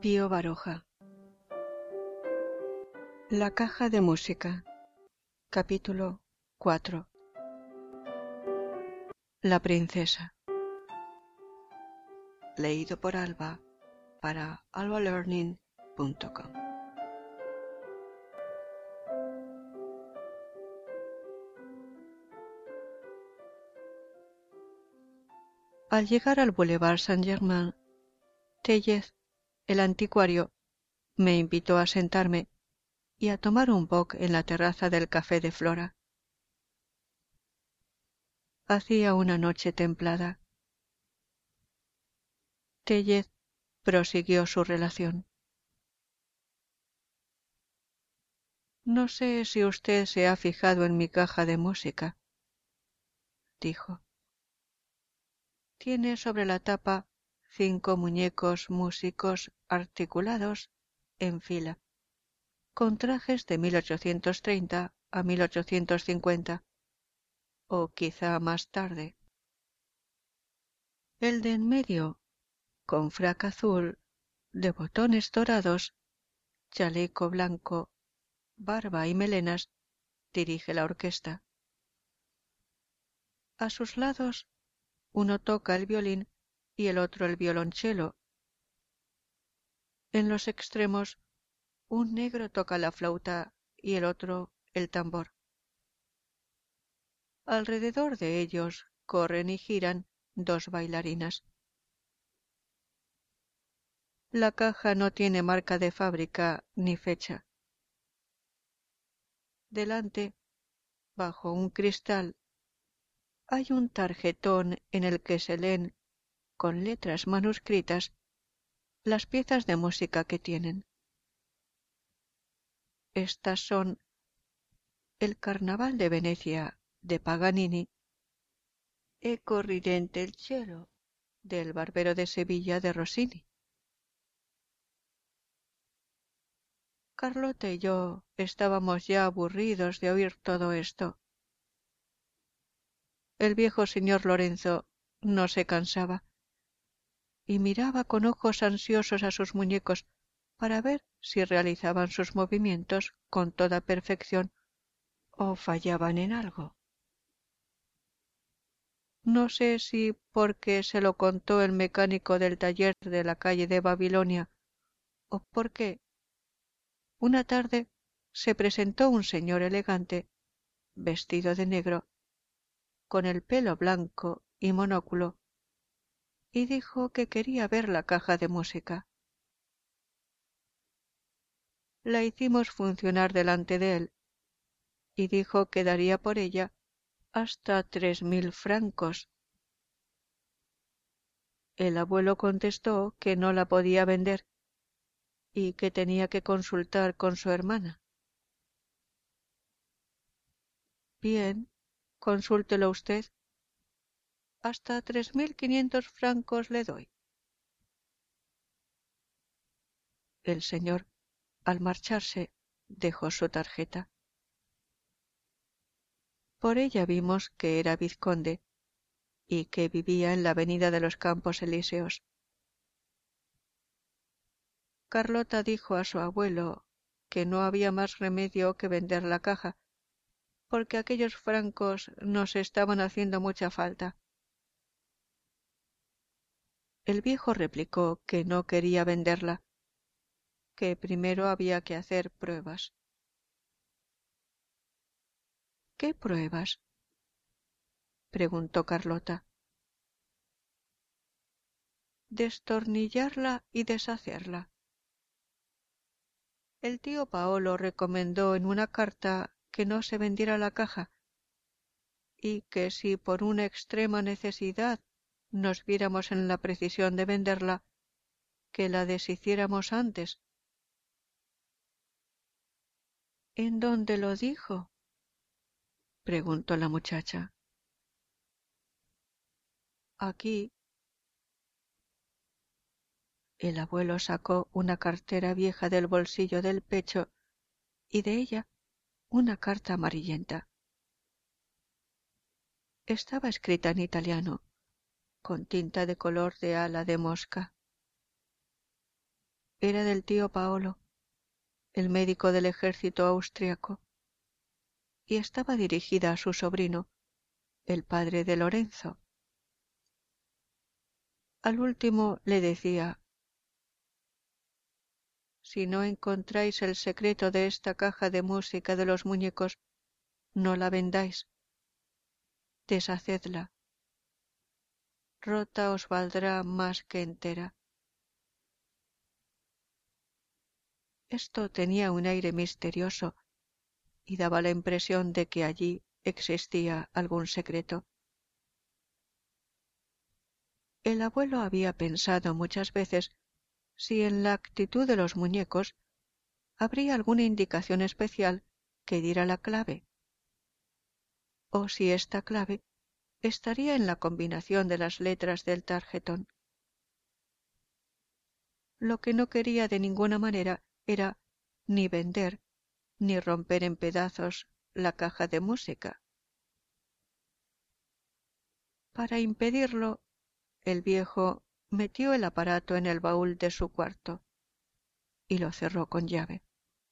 Pío Baroja. La caja de música. Capítulo 4. La princesa. Leído por Alba para albalearning.com. Al llegar al Boulevard Saint-Germain, Tellez, el anticuario, me invitó a sentarme y a tomar un bock en la terraza del café de Flora. Hacía una noche templada. Tellez prosiguió su relación. No sé si usted se ha fijado en mi caja de música, dijo. Tiene sobre la tapa 5 muñecos músicos articulados en fila, con trajes de 1830 a 1850, o quizá más tarde. El de en medio, con frac azul, de botones dorados, chaleco blanco, barba y melenas, dirige la orquesta. A sus lados, uno toca el violín y el otro el violonchelo. En los extremos, un negro toca la flauta y el otro el tambor. Alrededor de ellos corren y giran 2 bailarinas. La caja no tiene marca de fábrica ni fecha. Delante, bajo un cristal, hay un tarjetón en el que se leen, con letras manuscritas, las piezas de música que tienen. Estas son el Carnaval de Venecia de Paganini, Ecco ridente il cielo del Barbero de Sevilla de Rossini. Carlota y yo estábamos ya aburridos de oír todo esto. El viejo señor Lorenzo no se cansaba y miraba con ojos ansiosos a sus muñecos para ver si realizaban sus movimientos con toda perfección o fallaban en algo. No sé si porque se lo contó el mecánico del taller de la calle de Babilonia o porque una tarde se presentó un señor elegante, vestido de negro, con el pelo blanco y monóculo, y dijo que quería ver la caja de música. La hicimos funcionar delante de él, y dijo que daría por ella hasta 3000 francos. El abuelo contestó que no la podía vender y que tenía que consultar con su hermana. Bien, consúltelo usted. Hasta 3500 francos le doy. El señor, al marcharse, dejó su tarjeta. Por ella vimos que era vizconde y que vivía en la avenida de los Campos Elíseos. Carlota dijo a su abuelo que no había más remedio que vender la caja, porque aquellos francos nos estaban haciendo mucha falta. El viejo replicó que no quería venderla, que primero había que hacer pruebas. ¿Qué pruebas?, preguntó Carlota. Destornillarla y deshacerla. El tío Paolo recomendó en una carta que no se vendiera la caja y que si por una extrema necesidad nos viéramos en la precisión de venderla, que la deshiciéramos antes. ¿En dónde lo dijo?, preguntó la muchacha. Aquí. El abuelo sacó una cartera vieja del bolsillo del pecho y de ella una carta amarillenta. Estaba escrita en italiano, con tinta de color de ala de mosca. era del tío Paolo, el médico del ejército austriaco, y estaba dirigida a su sobrino, el padre de Lorenzo. Al último le decía: si no encontráis el secreto de esta caja de música de los muñecos, no la vendáis, deshacedla. Rota os valdrá más que entera. Esto tenía un aire misterioso y daba la impresión de que allí existía algún secreto. El abuelo había pensado muchas veces si en la actitud de los muñecos habría alguna indicación especial que diera la clave, o si esta clave estaría en la combinación de las letras del tarjetón. Lo que no quería de ninguna manera era ni vender ni romper en pedazos la caja de música. Para impedirlo, el viejo metió el aparato en el baúl de su cuarto y lo cerró con llave.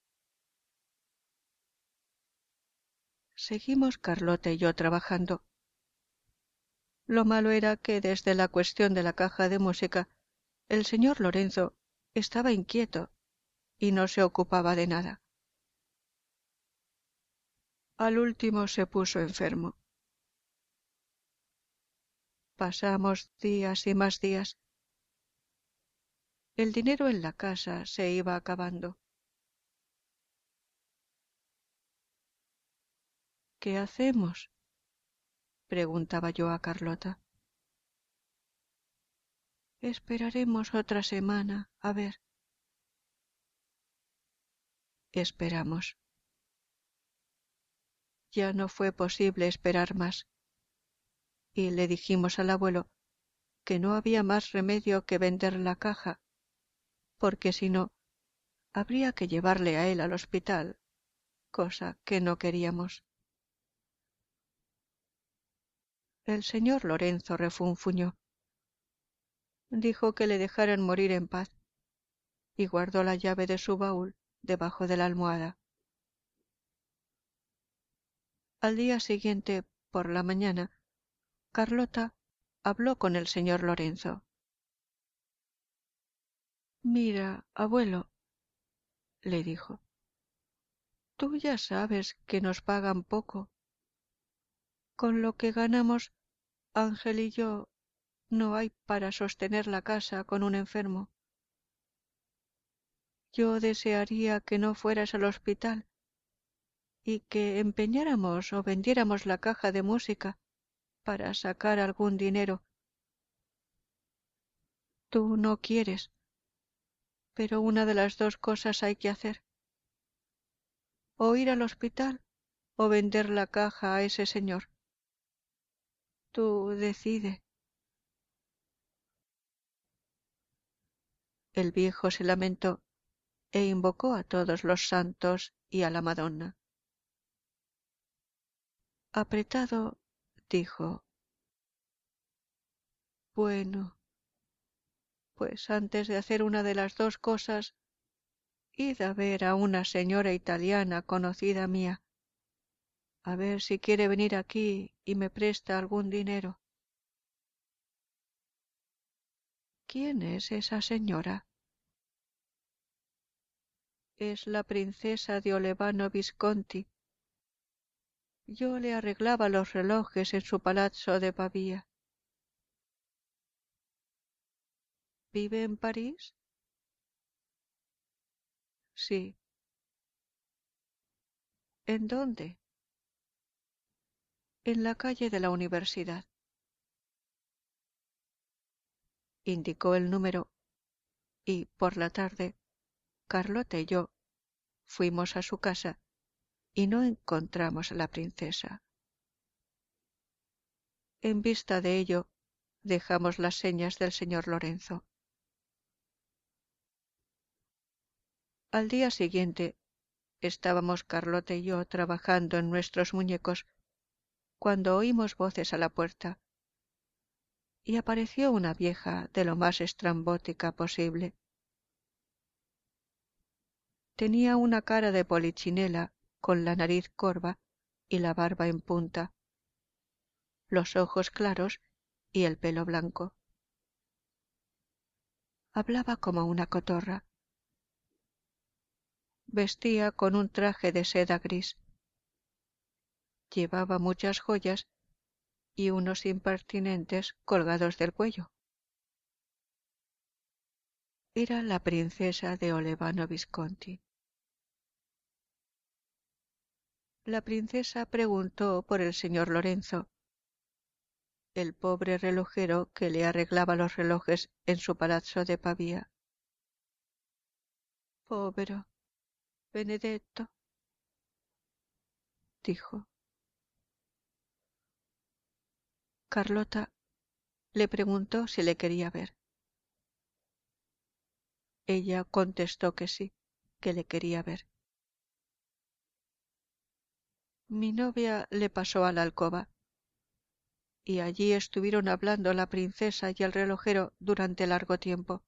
Seguimos Carlota y yo trabajando. Lo malo era que desde la cuestión de la caja de música el señor Lorenzo estaba inquieto y no se ocupaba de nada. Al último se puso enfermo. Pasamos días y más días. El dinero en la casa se iba acabando. ¿Qué hacemos?, preguntaba yo a Carlota. Esperaremos otra semana, a ver. Esperamos. Ya no fue posible esperar más, y le dijimos al abuelo que no había más remedio que vender la caja, porque si no, habría que llevarle a él al hospital, cosa que no queríamos. El señor Lorenzo refunfuñó. Dijo que le dejaran morir en paz, y guardó la llave de su baúl debajo de la almohada. Al día siguiente, por la mañana, Carlota habló con el señor Lorenzo. Mira, abuelo, le dijo, tú ya sabes que nos pagan poco. Con lo que ganamos, Ángel y yo, no hay para sostener la casa con un enfermo. Yo desearía que no fueras al hospital y que empeñáramos o vendiéramos la caja de música para sacar algún dinero. Tú no quieres, pero una de las dos cosas hay que hacer. O ir al hospital o vender la caja a ese señor. Tú decide. El viejo se lamentó e invocó a todos los santos y a la Madonna. Apretado, dijo: bueno, pues antes de hacer una de las dos cosas, id a ver a una señora italiana conocida mía, a ver si quiere venir aquí y me presta algún dinero. ¿Quién es esa señora? Es la princesa de Olevano Visconti. Yo le arreglaba los relojes en su palazzo de Pavía. ¿Vive en París? Sí. ¿En dónde? En la calle de la Universidad. Indicó el número y, por la tarde, Carlota y yo fuimos a su casa y no encontramos a la princesa. En vista de ello, dejamos las señas del señor Lorenzo. Al día siguiente estábamos Carlota y yo trabajando en nuestros muñecos cuando oímos voces a la puerta y apareció una vieja de lo más estrambótica posible. Tenía una cara de polichinela, con la nariz corva y la barba en punta, los ojos claros y el pelo blanco. Hablaba como una cotorra. Vestía con un traje de seda gris. Llevaba muchas joyas y unos impertinentes colgados del cuello. Era la princesa de Olevano Visconti. La princesa preguntó por el señor Lorenzo, el pobre relojero que le arreglaba los relojes en su palazzo de Pavía. Povero Benedetto, dijo. Carlota le preguntó si le quería ver. Ella contestó que sí, que le quería ver. Mi novia le pasó a la alcoba, y allí estuvieron hablando la princesa y el relojero durante largo tiempo.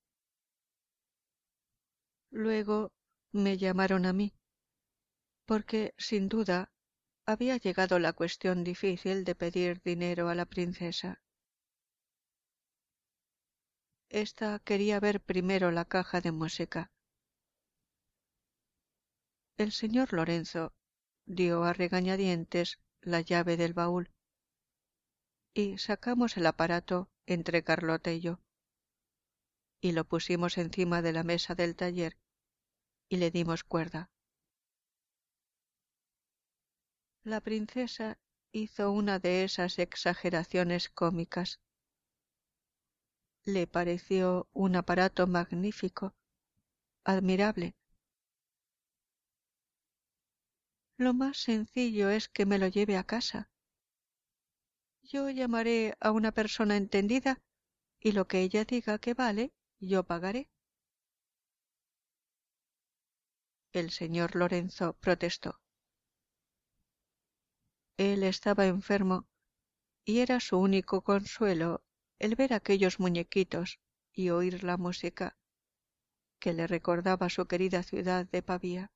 Luego me llamaron a mí, porque, sin duda, había llegado la cuestión difícil de pedir dinero a la princesa. Esta quería ver primero la caja de música. El señor Lorenzo dio a regañadientes la llave del baúl, y sacamos el aparato entre Carlota y yo, y lo pusimos encima de la mesa del taller, y le dimos cuerda. La princesa hizo una de esas exageraciones cómicas. Le pareció un aparato magnífico, admirable. Lo más sencillo es que me lo lleve a casa. Yo llamaré a una persona entendida y lo que ella diga que vale, yo pagaré. El señor Lorenzo protestó. Él estaba enfermo y era su único consuelo el ver aquellos muñequitos y oír la música que le recordaba su querida ciudad de Pavía.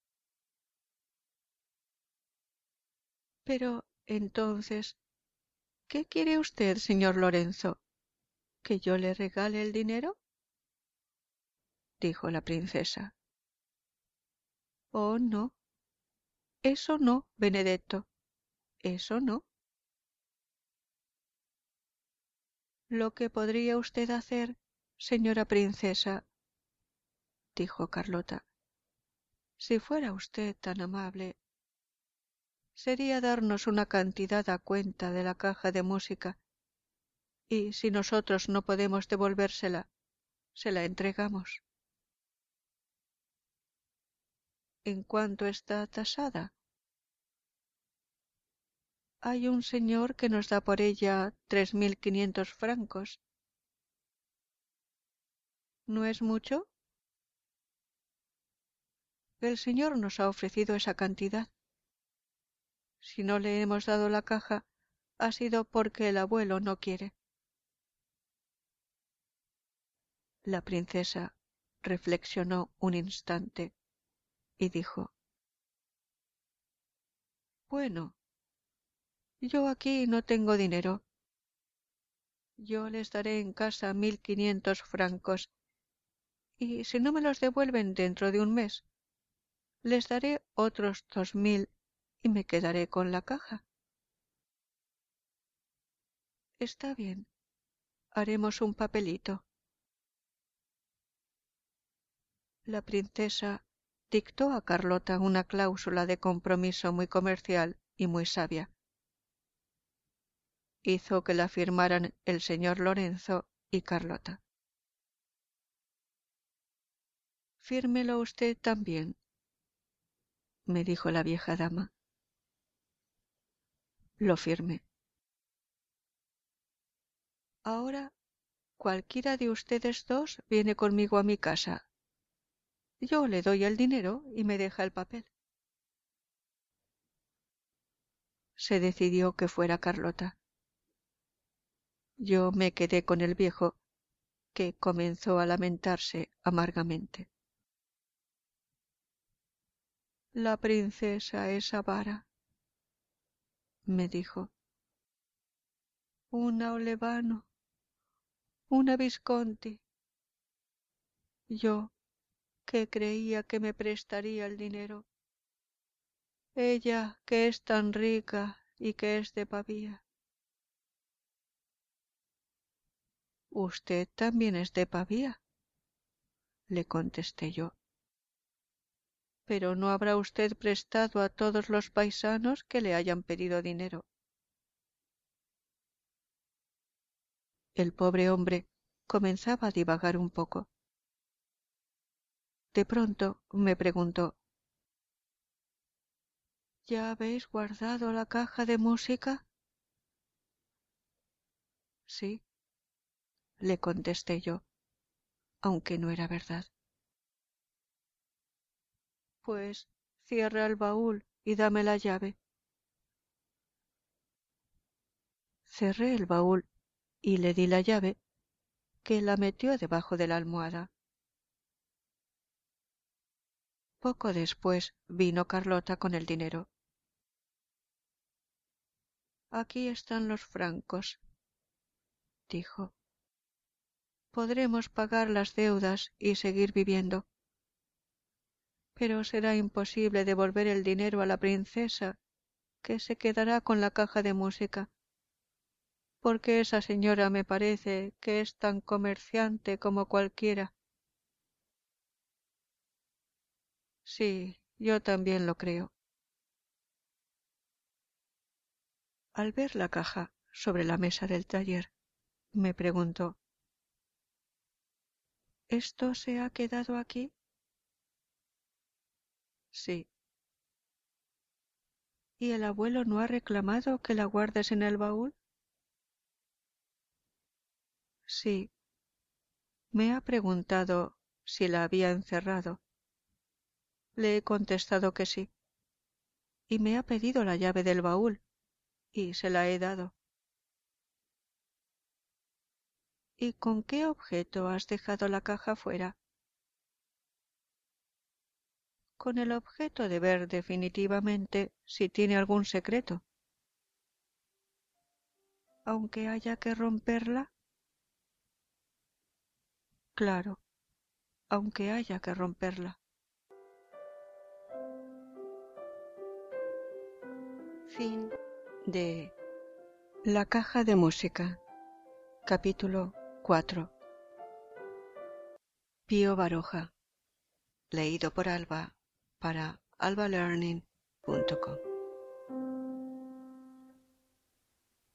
Pero entonces, ¿qué quiere usted, señor Lorenzo? ¿Que yo le regale el dinero? Dijo la princesa. Oh, no. Eso no, Benedetto. Eso no. Lo que podría usted hacer, señora princesa, dijo Carlota, si fuera usted tan amable, sería darnos una cantidad a cuenta de la caja de música, y si nosotros no podemos devolvérsela, se la entregamos. ¿En cuánto está tasada? Hay un señor que nos da por ella 3.500 francos. ¿No es mucho? El señor nos ha ofrecido esa cantidad. Si no le hemos dado la caja, ha sido porque el abuelo no quiere. La princesa reflexionó un instante y dijo: Bueno, yo aquí no tengo dinero. Yo les daré en casa 1.500 francos, y si no me los devuelven dentro de un mes, les daré otros 2.000 y me quedaré con la caja. Está bien, haremos un papelito. La princesa dictó a Carlota una cláusula de compromiso muy comercial y muy sabia. Hizo que la firmaran el señor Lorenzo y Carlota. Fírmelo usted también, me dijo la vieja dama. Lo firmé. Ahora cualquiera de ustedes dos viene conmigo a mi casa. Yo le doy el dinero y me deja el papel. Se decidió que fuera Carlota. Yo me quedé con el viejo, que comenzó a lamentarse amargamente. La princesa es avara, me dijo. Una Olevano, una Visconti. Yo, que creía que me prestaría el dinero. Ella, que es tan rica y que es de Pavía. Usted también es de Pavía, le contesté yo. Pero no habrá usted prestado a todos los paisanos que le hayan pedido dinero. El pobre hombre comenzaba a divagar un poco. De pronto me preguntó: ¿Ya habéis guardado la caja de música? Sí, le contesté yo, aunque no era verdad. Pues cierra el baúl y dame la llave. Cerré el baúl y le di la llave, que la metió debajo de la almohada. Poco después vino Carlota con el dinero. Aquí están los francos, dijo. Podremos pagar las deudas y seguir viviendo. Pero será imposible devolver el dinero a la princesa, que se quedará con la caja de música, porque esa señora me parece que es tan comerciante como cualquiera. Sí, yo también lo creo. Al ver la caja sobre la mesa del taller, me preguntó: ¿Esto se ha quedado aquí? Sí. ¿Y el abuelo no ha reclamado que la guardes en el baúl? Sí. Me ha preguntado si la había encerrado. Le he contestado que sí. Y me ha pedido la llave del baúl, y se la he dado. ¿Y con qué objeto has dejado la caja fuera? Con el objeto de ver definitivamente si tiene algún secreto. Aunque haya que romperla. Claro, aunque haya que romperla. Fin de La caja de música, capítulo 4. Pío Baroja. Leído por Alba para albalearning.com.